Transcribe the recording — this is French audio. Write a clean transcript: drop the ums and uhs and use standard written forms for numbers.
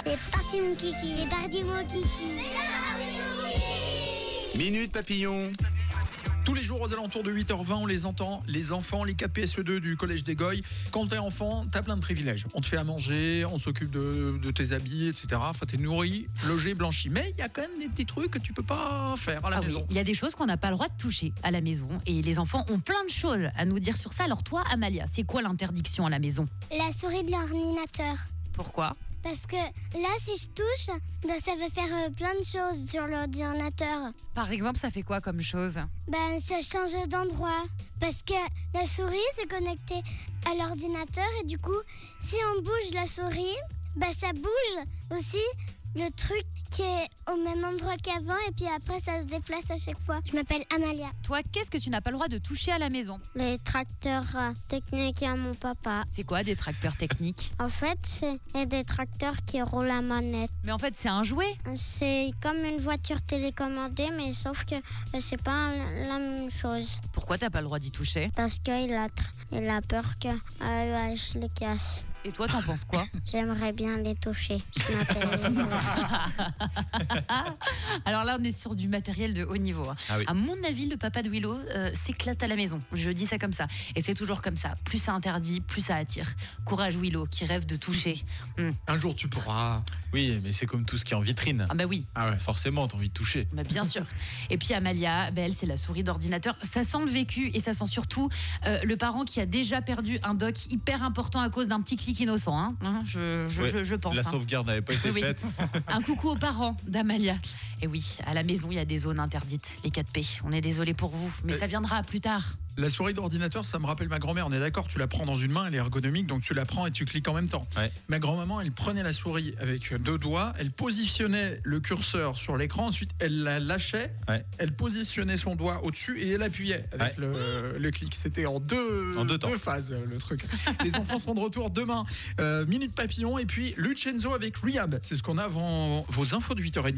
C'est parti mon kiki. C'est parti mon kiki. Minute Papillon. Tous les jours aux alentours de 8h20, on les entend, les enfants, les 4 PSE2 du collège des Goyes. Quand t'es enfant, t'as plein de privilèges. On te fait à manger, on s'occupe de tes habits, etc. Enfin, t'es nourri, logé, blanchi. Mais il y a quand même des petits trucs que tu peux pas faire à la maison. Oui. Il y a des choses qu'on n'a pas le droit de toucher à la maison. Et les enfants ont plein de choses à nous dire sur ça. Alors toi, Amalia, c'est quoi l'interdiction à la maison ? La souris de l'ordinateur. Pourquoi ? Parce que là, si je touche, ça va faire plein de choses sur l'ordinateur. Par exemple, ça fait quoi comme chose ? Ça change d'endroit. Parce que la souris, c'est connecté à l'ordinateur. Et du coup, si on bouge la souris, ça bouge aussi le truc qui est au même endroit qu'avant. Et puis après, ça se déplace à chaque fois. Je m'appelle Amalia. Toi, qu'est-ce que tu n'as pas le droit de toucher à la maison ? Les tracteurs techniques à mon papa. C'est quoi des tracteurs techniques ? En fait, c'est des tracteurs qui roulent à manette. Mais en fait, c'est un jouet. C'est comme une voiture télécommandée, mais sauf que c'est pas la même chose. Pourquoi t'as pas le droit d'y toucher ? Parce qu'il a peur que je les casse. Et toi, t'en penses quoi ? J'aimerais bien les toucher. Je m'appelle Alors là, on est sur du matériel de haut niveau. Ah oui. À mon avis, le papa de Willow s'éclate à la maison. Je dis ça comme ça. Et c'est toujours comme ça. Plus ça interdit, plus ça attire. Courage Willow, qui rêve de toucher. Un jour, tu pourras. Oui, mais c'est comme tout ce qui est en vitrine. Ah bah oui. Ah ouais. Forcément, t'as envie de toucher. Bah bien sûr. Et puis Amalia, elle, c'est la souris d'ordinateur. Ça sent le vécu et ça sent surtout le parent qui a déjà perdu un doc hyper important à cause d'un petit clic innocent. Je pense. La sauvegarde n'avait pas été Oui. faite. Un coucou aux parents d'Amalia. Et oui, à la maison, il y a des zones interdites, les 4P. On est désolé pour vous, mais ça viendra plus tard. La souris d'ordinateur, ça me rappelle ma grand-mère. On est d'accord, tu la prends dans une main, elle est ergonomique, donc tu la prends et tu cliques en même temps. Ouais. Ma grand-maman, elle prenait la souris avec 2 doigts, elle positionnait le curseur sur l'écran, ensuite elle la lâchait, elle positionnait son doigt au-dessus et elle appuyait avec le clic. C'était en deux phases, le truc. Les enfants seront de retour demain. Minute Papillon et puis Lucenzo avec Rehab. C'est ce qu'on a avant vos infos de 8h30.